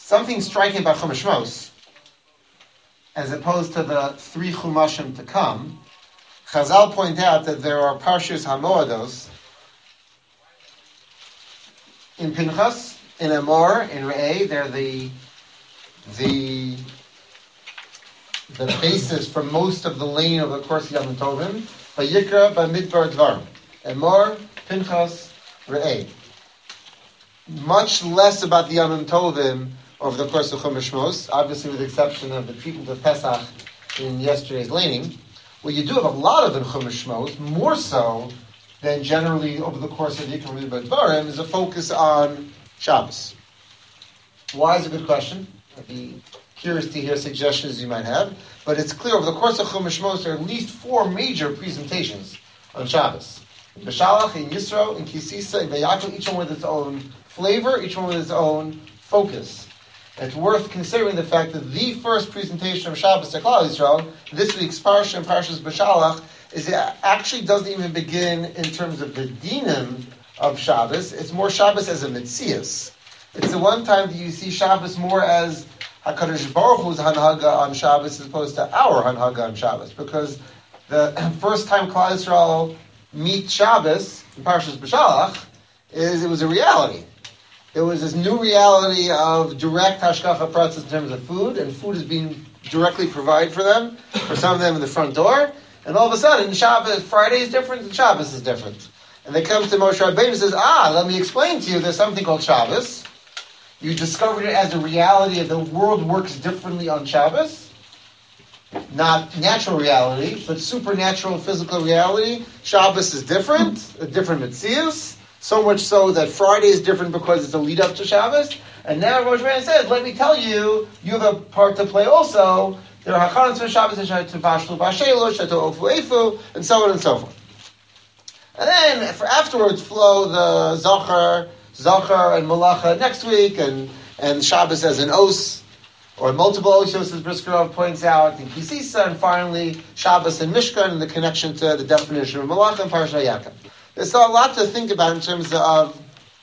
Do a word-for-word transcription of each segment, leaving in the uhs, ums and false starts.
something striking about Chumash Shmos, as opposed to the three Chumashim to come. Chazal point out that there are Parshas HaMoados in Pinchas, in Emor, in Re'eh. They're the the the basis for most of the lane of the course of Yom Tovim. Vayikra, Bamidbar, Dvarim. Emor, Pinchas, Re'eh. Much less about the Yom Tovim over the course of Chumash Shmos, obviously with the exception of the treatment of Pesach in yesterday's laning. What you do have a lot of in Chumash Shmos, more so than generally over the course of Yikra Midbar Dvarim, is a focus on Shabbos. Why is a good question? I'd be curious to hear suggestions you might have. But it's clear over the course of Chumash Shmos there are at least four major presentations on Shabbos. In Beshalach, in Yisro, in Kisisa, in Vayakel, each one with its own flavor, each one with its own focus. And it's worth considering the fact that the first presentation of Shabbos to Klal Yisrael, this week's Parsha and Parshas Beshalach, is it actually doesn't even begin in terms of the dinim of Shabbos. It's more Shabbos as a mitzias. It's the one time that you see Shabbos more as HaKadosh Baruch Hu's Hanhaga on Shabbos as opposed to our Hanhaga on Shabbos. Because the first time Klal Yisrael meet Shabbos in Parshas Beshalach is it was a reality. It was this new reality of direct hashkafa pratzis in terms of food, and food is being directly provided for them, for some of them in the front door, and all of a sudden, Shabbos, Friday is different, and Shabbos is different. And they come to Moshe Rabbeinu and says, ah, let me explain to you, there's something called Shabbos. You discovered it as a reality of the world works differently on Shabbos. Not natural reality, but supernatural physical reality. Shabbos is different, a different mitzias. So much so that Friday is different because it's a lead up to Shabbos. And now Moshe Rabbeinu says, let me tell you, you have a part to play also. There are hachanas for Shabbos, to bashlu bashelu, to ofu efu, and so on and so forth. And then for afterwards flow the Zachar, Zachar and Malacha next week, and, and Shabbos as an os, or multiple oshos, as Briskerov points out, in Kisisa, and finally Shabbos and Mishkan, and the connection to the definition of Malacha and Parashat Yaakov. There's a lot to think about in terms of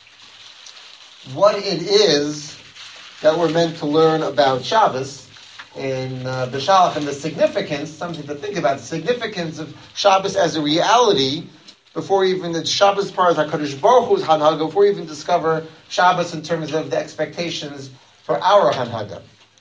what it is that we're meant to learn about Shabbos in uh, Beshalach, and the significance, something to think about, the significance of Shabbos as a reality before even the Shabbos part of HaKadosh Baruch Hu's Hanhaga, before we even discover Shabbos in terms of the expectations for our Hanhaga.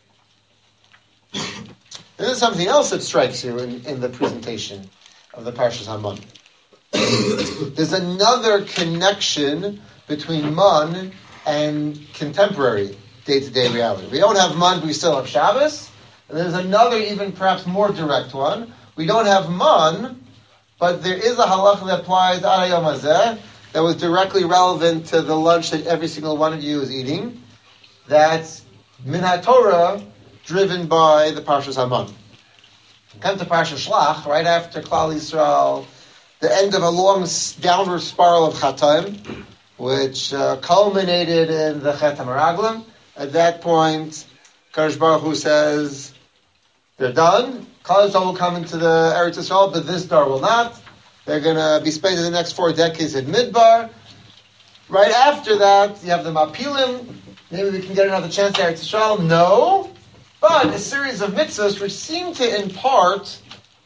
This is something else that strikes you in, in the presentation of the Parshas Haman. There's another connection between Man and contemporary day-to-day reality. We don't have Man, but we still have Shabbos. And there's another, even perhaps more direct one. We don't have Man, but there is a halacha that applies ad hayom hazeh that was directly relevant to the lunch that every single one of you is eating. That's Min HaTorah, driven by the Parshas Haman. Come to Parshas Shlach, right after Klal Yisrael, the end of a long downward spiral of Chataim, which uh, culminated in the Chet HaMeraglim. At that point, Kadosh Baruch Hu says, they're done. Klal Yisrael will come into the Eretz Yisrael, but this dar will not. They're going to be spending the next four decades in Midbar. Right after that, you have the Mapilim. Maybe we can get another chance at Eretz Yisrael. No. But a series of mitzvahs which seem to, in part,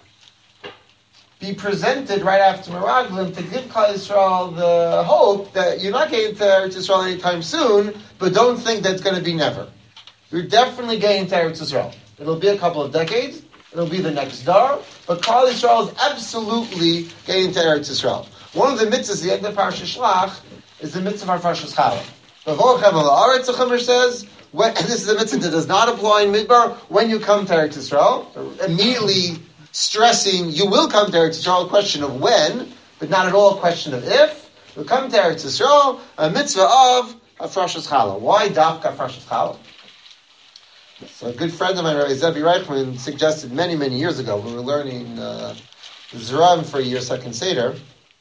be presented right after Meraglim to give Klal Yisrael the hope that you're not getting to Eretz Yisrael anytime soon, but don't think that's going to be never. You're definitely getting to Eretz Yisrael. It'll be a couple of decades. It'll be the next dar. But Klal Yisrael is absolutely getting to Eretz Yisrael. One of the mitzvahs, the end of Parshas Shlach, is the mitzvah of Parshas Challah. The V'ochem al-Aretz, the Chumash says, when, and this is a mitzvah that does not apply in Midbar, when you come to Eretz Yisrael, immediately stressing you will come to Eretz Yisrael, a question of when, but not at all a question of if. You'll come to Eretz Yisrael, a mitzvah of Hafrashas Challah. Why Dafka Hafrashas Challah? So a good friend of mine, Rabbi Zevi Reichman, suggested many, many years ago, when we were learning uh, Zeram for a year, second Seder,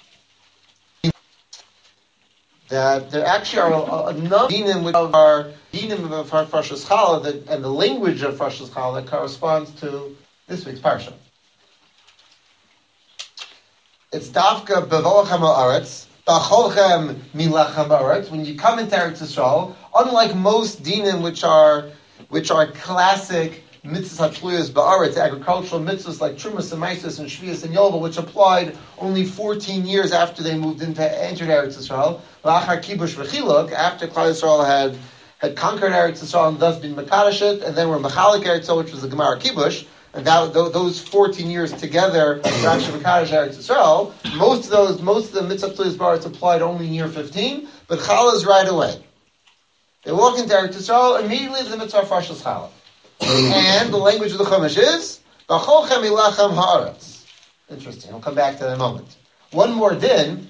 that there actually are a, a number of dinim which are dinim of Hafrashas Challah, that, and the language of Hafrashas Challah that corresponds to this week's parsha. It's Dafka B'Volachem Ha'aretz, Ba'cholchem milachem ba'aretz. When you come into Eretz Yisrael, unlike most dinim, which are which are classic mitzvahs hatluyos ba'aretz, agricultural mitzvahs like Trumas and Maisus and Shvius and Yovel, which applied only fourteen years after they moved into entered Eretz Yisrael. La'achar kibush v'chiluk, after Klal Yisrael had had conquered Eretz Yisrael and thus been mekadosh it, and then were mechalik Eretz Yisrael, which was the Gemara kibush. And that, those fourteen years together, actually Mekadosh Eretz Yisrael, most of those, most of the mitzvah tluyos ba'aretz applied only in year fifteen, but challah is right away. They walk into Eretz Yisrael, immediately the mitzvah frashas challah. And the language of the Chumash is, B'cholchem ilachem ha'aretz. Interesting, I'll come back to that in a moment. One more din,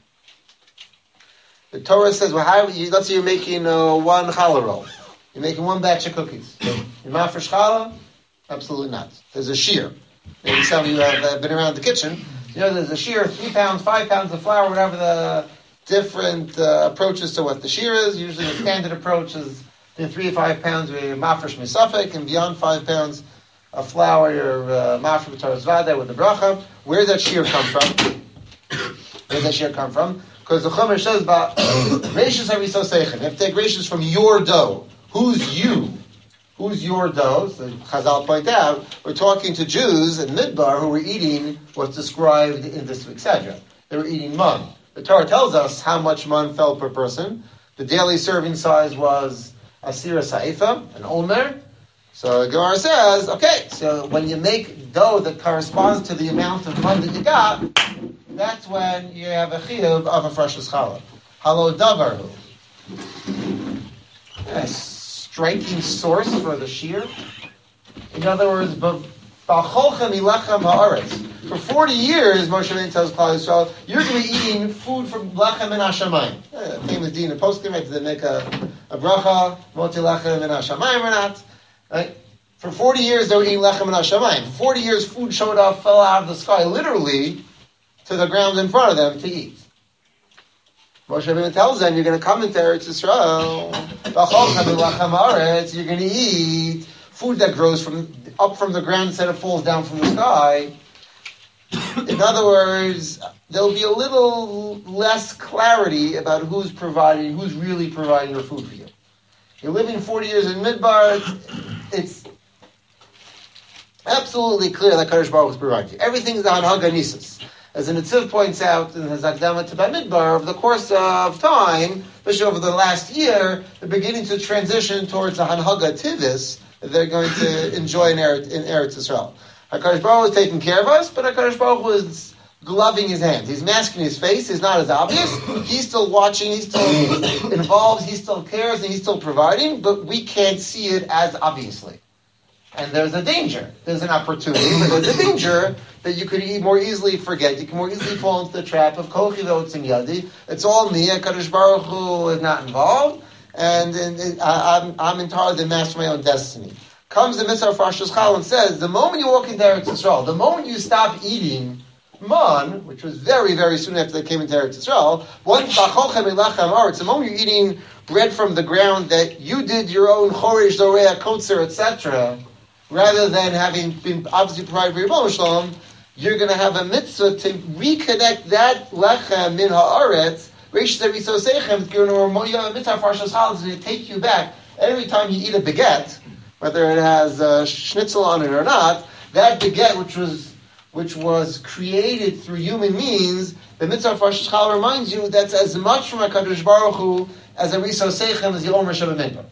the Torah says, well, how, you, let's say you're making uh, one challah roll. You're making one batch of cookies. You're mafresh challah? Absolutely not. There's a shear. Maybe some of you have uh, been around the kitchen. You know, there's a shear, three pounds, five pounds of flour, whatever the different uh, approaches to what the shear is. Usually the standard approach is in three to five pounds with mafresh misafek, and beyond five pounds of flour, your uh, mafresh b'taras vada with the bracha. Where does that shear come from? Where does that shear come from? Because the Chumash says about reishis hariso seichem. You have to take reishis from your dough. Who's you? Who's your dough? So Chazal point out, we're talking to Jews in Midbar who were eating what's described in this week's Sedra. They were eating man. The Torah tells us how much man fell per person. The daily serving size was asira sa'ifa, an omer. So the Gemara says, okay, so when you make dough that corresponds to the amount of man that you got, that's when you have a chiyuv of a freshus challah. Halo davarhu. Yes. Striking source for the shear. In other words, b'cholchem ilachem ha'aretz. For forty years, Moshe Rabbeinu tells Klal Yisrael, you're going to be eating food from lechem and hashamayim. Uh, famous din in poskim, right? Did they make a, a bracha, moti lechem and hashamayim or not? Right? For forty years, they were eating lechem and hashamayim. For forty years, food showed up, fell out of the sky, literally, to the ground in front of them to eat. Moshe Rabbeinu tells them, you're going to come into Eretz Yisrael, you're going to eat food that grows from up from the ground instead of falls down from the sky. In other words, there'll be a little less clarity about who's providing, who's really providing the food for you. You're living forty years in Midbar, it's absolutely clear that Kadosh Baruch Hu is providing you. Everything's on Haganisis. As the Netziv points out in his Akdama to Bamidbar, over the course of time, especially over the last year, they're beginning to transition towards the Hanhaga Tivis that they're going to enjoy in Eretz, in Eretz Yisrael. HaKadosh Baruch Hu is taking care of us, but HaKadosh Baruch Hu is gloving his hands. He's masking his face. He's not as obvious. He's still watching. He's still involved. He still cares, and he's still providing, but we can't see it as obviously. And there's a danger. There's an opportunity, but there's a danger that you could more easily forget. You can more easily fall into the trap of Kochi V'otzim Yadi. It's all me. HaKadosh Baruch Hu is not involved, and, and, and I, I'm, I'm entirely the master of my own destiny. Comes the mitzvah of Rosh Hashanah and says, the moment you walk into Eretz Yisrael, the moment you stop eating man, which was very, very soon after they came into Eretz Yisrael, once the moment you're eating bread from the ground that you did your own chorish, zoreah, kotzer, et cetera, rather than having been obviously provided for your Rebbeinu Shalom, you're going to have a mitzvah to reconnect that lechem min haaretz. Reish Zeriso Seichem, you're going to have a mitzvah for Rosh Hashanah to take you back. Every time you eat a baguette, whether it has a schnitzel on it or not, that baguette, which was which was created through human means, the mitzvah for Rosh Hashanah reminds you that's as much from HaKadosh Baruch Hu as a Riso Seichem as the Omer Shabbat.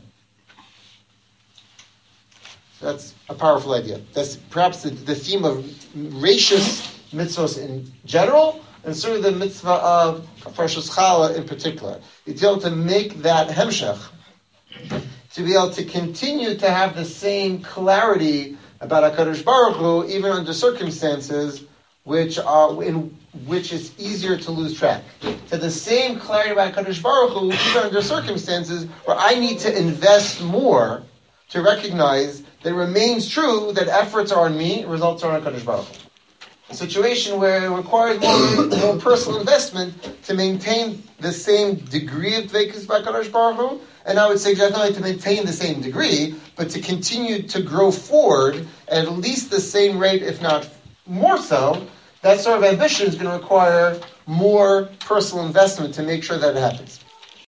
That's a powerful idea. That's perhaps the, the theme of Reishis mitzvahs in general, and certainly the mitzvah of Freshus Challah in particular. It's able to make that hemshech, to be able to continue to have the same clarity about HaKadosh Baruch Hu, even under circumstances which are in which it's easier to lose track. To the same clarity about HaKadosh Baruch Hu, even under circumstances where I need to invest more to recognize that it remains true that efforts are on me, results are on HaKadosh Baruch Hu. A situation where it requires more, more personal investment to maintain the same degree of dveikus by HaKadosh Baruch Hu, and I would suggest not only to maintain the same degree, but to continue to grow forward at at least the same rate, if not more so. That sort of ambition is going to require more personal investment to make sure that it happens.